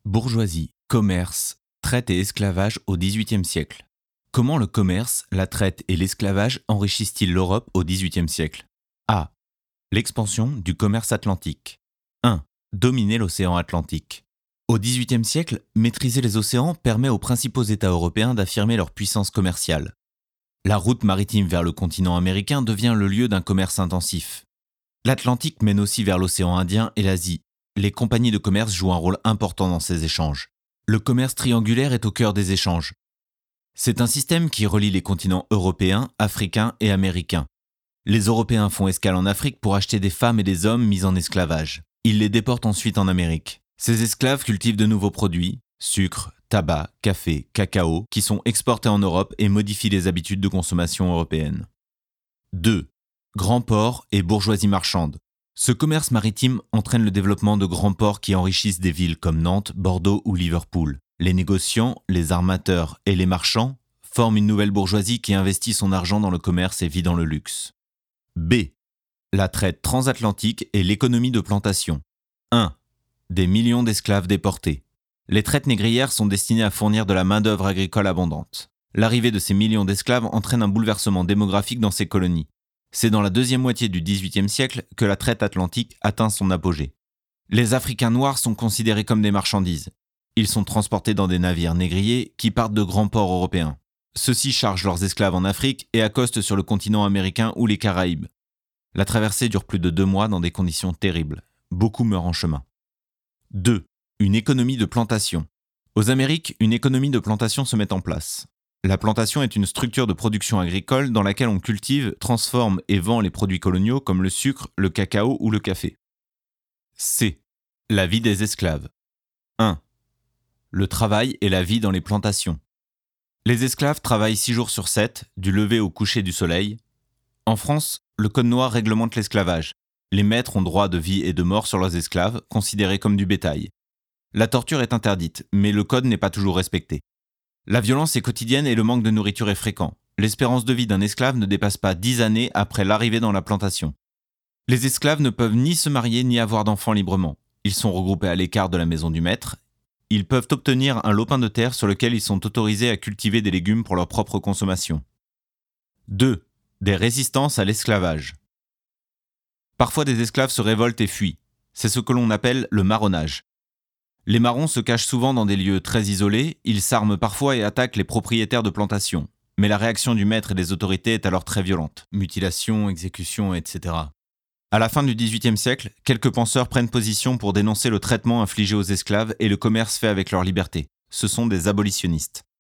Bourgeoisie, commerce, traite et esclavage au XVIIIe siècle. Comment le commerce, la traite et l'esclavage enrichissent-ils l'Europe au XVIIIe siècle? A. L'expansion du commerce atlantique. 1. Dominer l'océan Atlantique. Au XVIIIe siècle, maîtriser les océans permet aux principaux États européens d'affirmer leur puissance commerciale. La route maritime vers le continent américain devient le lieu d'un commerce intensif. L'Atlantique mène aussi vers l'océan Indien et l'Asie. Les compagnies de commerce jouent un rôle important dans ces échanges. Le commerce triangulaire est au cœur des échanges. C'est un système qui relie les continents européens, africains et américains. Les Européens font escale en Afrique pour acheter des femmes et des hommes mis en esclavage. Ils les déportent ensuite en Amérique. Ces esclaves cultivent de nouveaux produits, sucre, tabac, café, cacao, qui sont exportés en Europe et modifient les habitudes de consommation européennes. 2. Grands ports et bourgeoisie marchande. Ce commerce maritime entraîne le développement de grands ports qui enrichissent des villes comme Nantes, Bordeaux ou Liverpool. Les négociants, les armateurs et les marchands forment une nouvelle bourgeoisie qui investit son argent dans le commerce et vit dans le luxe. B. La traite transatlantique et l'économie de plantation. 1. Des millions d'esclaves déportés. Les traites négrières sont destinées à fournir de la main-d'œuvre agricole abondante. L'arrivée de ces millions d'esclaves entraîne un bouleversement démographique dans ces colonies. C'est dans la deuxième moitié du XVIIIe siècle que la traite atlantique atteint son apogée. Les Africains noirs sont considérés comme des marchandises. Ils sont transportés dans des navires négriers qui partent de grands ports européens. Ceux-ci chargent leurs esclaves en Afrique et accostent sur le continent américain ou les Caraïbes. La traversée dure plus de 2 mois dans des conditions terribles. Beaucoup meurent en chemin. 2. Une économie de plantation. Aux Amériques, une économie de plantation se met en place. La plantation est une structure de production agricole dans laquelle on cultive, transforme et vend les produits coloniaux comme le sucre, le cacao ou le café. C. La vie des esclaves. 1. Le travail et la vie dans les plantations. Les esclaves travaillent 6 jours sur 7, du lever au coucher du soleil. En France, le Code noir réglemente l'esclavage. Les maîtres ont droit de vie et de mort sur leurs esclaves, considérés comme du bétail. La torture est interdite, mais le code n'est pas toujours respecté. La violence est quotidienne et le manque de nourriture est fréquent. L'espérance de vie d'un esclave ne dépasse pas 10 années après l'arrivée dans la plantation. Les esclaves ne peuvent ni se marier ni avoir d'enfants librement. Ils sont regroupés à l'écart de la maison du maître. Ils peuvent obtenir un lopin de terre sur lequel ils sont autorisés à cultiver des légumes pour leur propre consommation. 2. Des résistances à l'esclavage. Parfois des esclaves se révoltent et fuient. C'est ce que l'on appelle le marronnage. Les marrons se cachent souvent dans des lieux très isolés, ils s'arment parfois et attaquent les propriétaires de plantations. Mais la réaction du maître et des autorités est alors très violente. Mutilation, exécution, etc. À la fin du XVIIIe siècle, quelques penseurs prennent position pour dénoncer le traitement infligé aux esclaves et le commerce fait avec leur liberté. Ce sont des abolitionnistes.